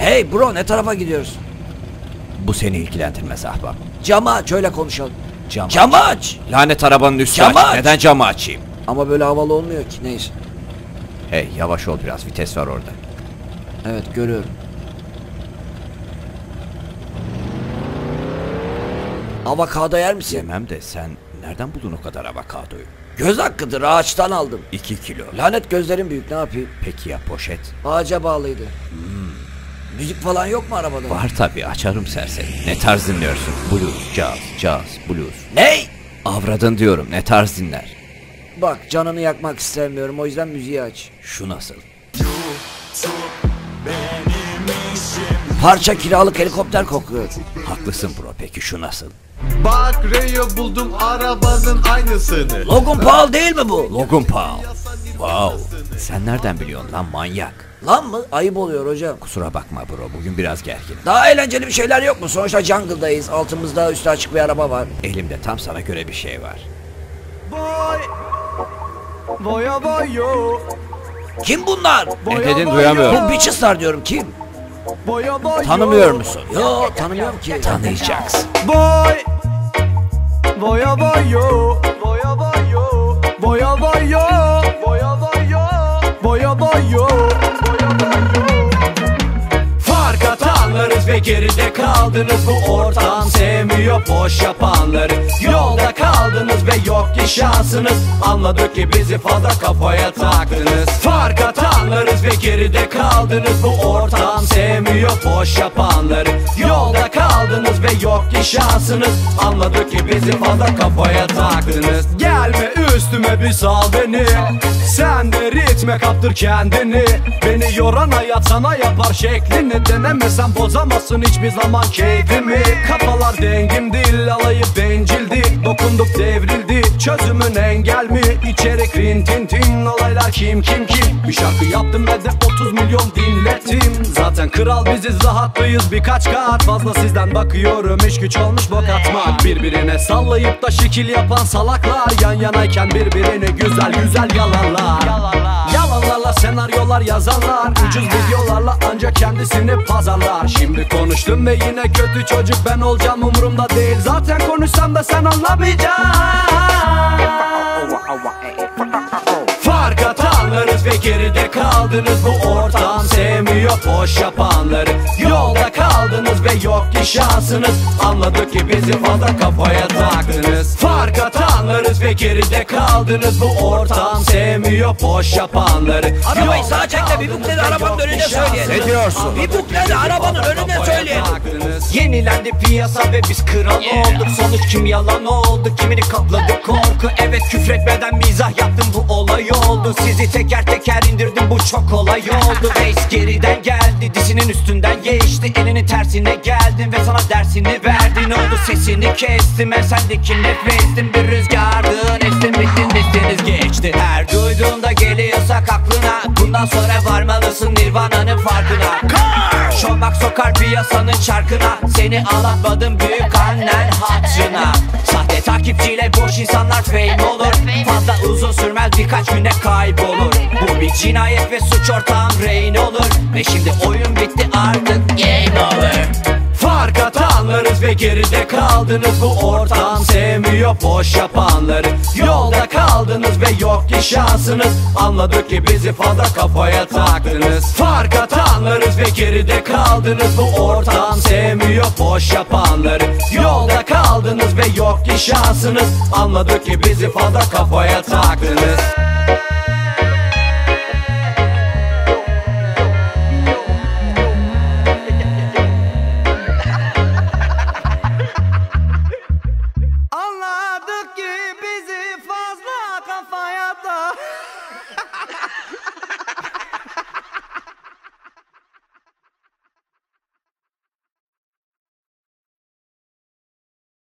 Hey bro, ne tarafa gidiyoruz? Bu seni ilgilendirmez ahbap. Camı aç, öyle konuşalım. Camı aç. Lanet arabanın üstü Camı aç. aç. Neden camı açayım? Ama böyle havalı olmuyor ki, neyse. Hey yavaş ol biraz, vites var orada. Evet, görüyorum. Avokado yer misin? Yemem de sen nereden buldun o kadar avokadoyu? Göz hakkıdır, ağaçtan aldım. 2 kilo. Lanet gözlerim büyük, ne yapayım? Peki ya poşet? Ağaca bağlıydı. Müzik falan yok mu arabada? Var tabi, açarım serseri. Ne tarz dinliyorsun? Blues, jazz, blues. Ney? Avradın diyorum, ne tarz dinler? Bak, canını yakmak istemiyorum, o yüzden müziği aç. Şu nasıl? Parça kiralık helikopter kokuyor. Haklısın bro, peki şu nasıl? Bak Rayo buldum arabanın aynısını. Logan Paul değil mi bu? Logan Paul. Wow. Sen nereden biliyorsun lan manyak? Lan mı? Ayıp oluyor hocam. Kusura bakma bro, bugün biraz gerginim. Daha eğlenceli bir şeyler yok mu? Sonuçta jungle'dayız. Altımızda üstü açık bir araba var. Elimde tam sana göre bir şey var. Boy. Boya boyo. Kim bunlar? Ne dedin duyamıyorum. Bu bitches'lar diyorum, kim? Boya boyo. Tanımıyor musun? Yo, tanımıyorum ki. Tanıyacaksın. Boy. Boya boyo. Boya boyo. Boya boyo. Boya boyo. Boya boyo. Fark atanlarız ve geride kaldınız. Bu ortam sevmiyor boş yapanları. Yolda kaldınız ve yok ki şansınız. Anladık ki bizi fazla kafaya taktınız. Fark atanlarız ve geride kaldınız. Bu ortam sevmiyor boş yapanları. Yolda kaldınız ve yok ki şansınız. Anladık ki bizi fazla kafaya taktınız. Gelme üstüme bir sal beni. Sen de ritme kaptır kendini. Beni yoran hayat sana yapar şeklini. Denemesen bozamazsın hiçbir zaman keyfimi. Kafalar dengim değil, alayı bencildi. Dokunduk devrildi, çözümün engel mi? İçerik rintintin, olaylar kim. Bir şarkı yaptım ve de 30 milyon dinlettim. Zaten kral biziz, rahatlıyız birkaç kat. Fazla sizden bakıyorum, iş güç olmuş bok atmak. Birbirine sallayıp da şekil yapan salaklar. Yan yanayken birbirini güzel yalanlar. Yalanlarla senaryolar yazarlar. Ucuz videolarla ancak kendisini pazarlar. Şimdi konuştum ve yine kötü çocuk ben olacağım, umurumda değil. Zaten konuşsam da sen anlamayacaksın. Fark atanlarız ve geride kaldınız. Bu ortam sevmiyor boş yapanları. Yolda kaldınız ve yok ki şansınız. Anladık ki bizi fazla kafaya taktınız. Fark atanlarız ve geride kaldınız. Bu ortam sevmiyor boş yapanları. Arabayı sağa çek de bir bukle de arabanın önüne söyleyelim. Ne diyorsun? Bir bukle de arabanın önüne söyleyelim. Yenilendi piyasa ve biz kral olduk. Sonuç kim yalan oldu, kimini kapladı korku. Evet küfretmeden mizah yaptım, bu olay oldu. Sizi teker teker indirdim, bu çok kolay oldu. Reis geriden geldi, dizinin üstünden geçti. Elinin tersine geldin ve sana dersini verdi. Ne oldu sesini kestim, ben sendeki nefestim. Bir rüzgardın estin bittin destiniz geçti. Her duyduğunda geliyorsak aklına, bundan sonra varmalısın Nirvana'nın farkına. Şomak sokar piyasanın çarkına. Seni ağlatmadım büyük annen hatırına. Sahte takipçiyle boş insanlar fame olur. Fazla uzun sürmez, birkaç güne kaybolur. Bu bir cinayet ve suç ortağım Rain olur. Ve şimdi oyun bitti artık game over. Fark atanlarız ve geride kaldınız. Bu ortam sevmiyor boş yapanları. Yolda kaldınız ve yok ki şansınız. Anladık ki bizi fazla kafaya taktınız. Fark atanlarız ve geride kaldınız. Bu ortam sevmiyor boş yapanları. Yolda kaldınız ve yok ki şansınız. Anladık ki bizi fazla kafaya taktınız.